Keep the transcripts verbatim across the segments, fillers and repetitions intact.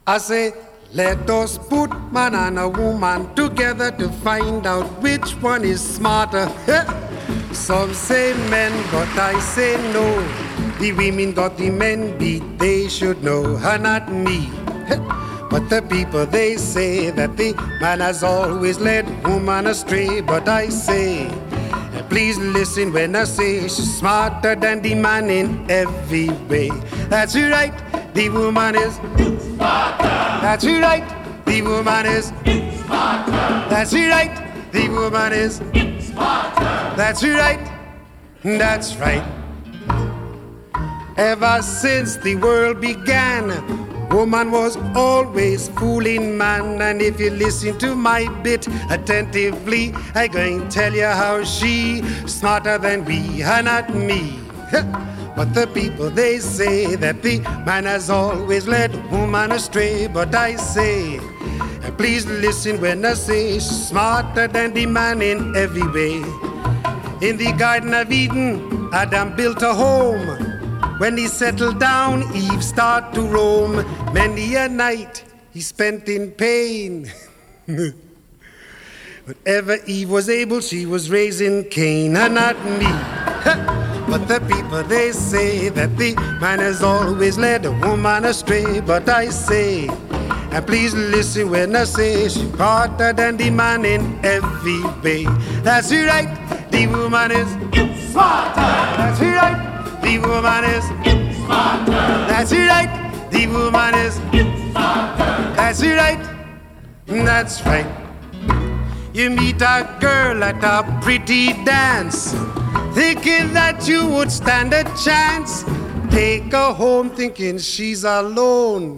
I say, let us put man and a woman together to find out which one is smarter. Some say men, but I say no. The women got the men beat, they should know, and not me. But the people, they say that the man has always led woman astray. But I say, please listen when I say she's smarter than the man in every way. That's right, the woman is smarter. That's right, the woman is smarter. That's right, the woman is smarter. That's right, that's right. Ever since the world began, woman was always fooling man. And if you listen to my bit attentively, I'm going to tell you how she smarter than we, and not me. But the people, they say that the man has always led woman astray. But I say, please listen when I say she's smarter than the man in every way. In the Garden of Eden, Adam built a home. When he settled down, Eve started to roam. Many a night he spent in pain. Whenever Eve was able, she was raising Cain, and not me. But the people, they say that the man has always led a woman astray. But I say, and please listen when I say she's smarter than the man in every way. That's right, the woman is smarter. That's right. The woman is smarter. That's right. The woman is smarter. That's right. That's right. You meet a girl at a pretty dance, thinking that you would stand a chance. Take her home thinking she's alone.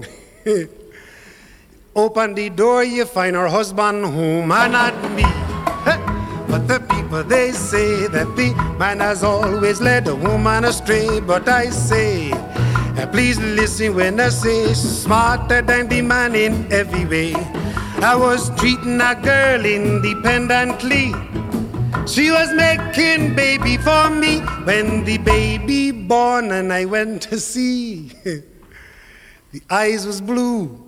Open the door, you find her husband home, and not me. But the people, they say that the man has always led a woman astray. But I say, please listen when I say she's smarter than the man in every way. I was treating a girl independently. She was making baby for me. When the baby born and I went to see, the eyes was blue.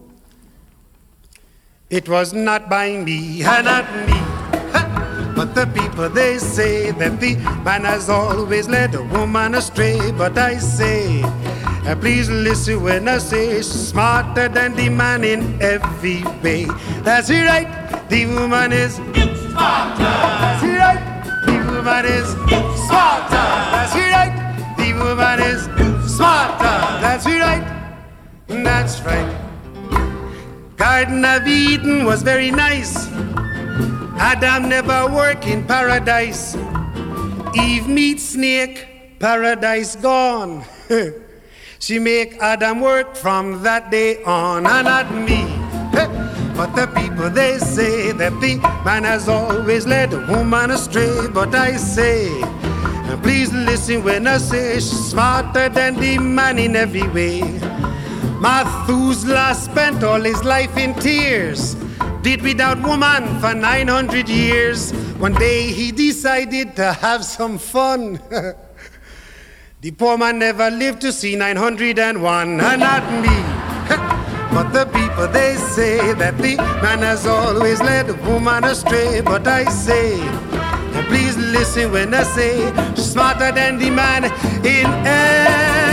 It was not by me, and not me. But the people, they say that the man has always led a woman astray. But I say, please listen when I say she's smarter than the man in every way. That's right, the woman is smarter. That's right, the woman is smarter. That's right, the woman is smarter. That's right, that's right. Garden of Eden was very nice. Adam never worked in paradise. Eve meet snake, paradise gone. She make Adam work from that day on, and not me. But the people, they say that the man has always led a woman astray. But I say, please listen when I say she's smarter than the man in every way. Methuselah spent all his life in tears, did without woman for nine hundred years. One day he decided to have some fun. The poor man never lived to see nine hundred and one, and not me. But the people, they say that the man has always led a woman astray. But I say, please listen when I say she's smarter than the man in every